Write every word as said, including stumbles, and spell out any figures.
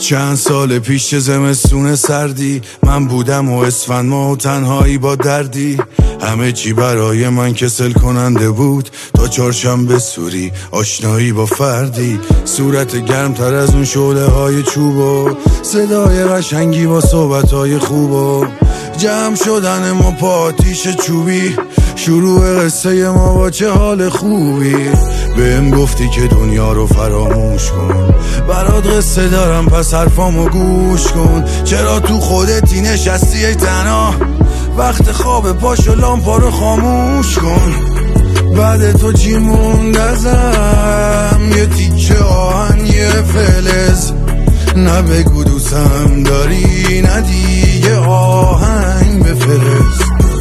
چند سال پیش زمستون سردی من بودم و اسفند ما و تنهایی با دردی، همه چی برای من کسل کننده بود تا چهارشنبه سوری آشنایی با فردی، صورت گرم تر از اون شعله های چوب و صدای قشنگی با صحبت های خوب و جمع شدن ما پا آتیش چوبی، شروع قصه ما با چه حال خوبی. بهم گفتی که دنیا رو فراموش کن، برات قصه دارم پس حرفامو گوش کن. چرا تو خودتی نشستی ای تنها، وقت خواب پاشو لامپا رو خاموش کن. بعد تو چی موند ازم؟ یه تیکه آهن یه فلز، نه بگو دوستم داری نه دیگه آهنگ بفرست.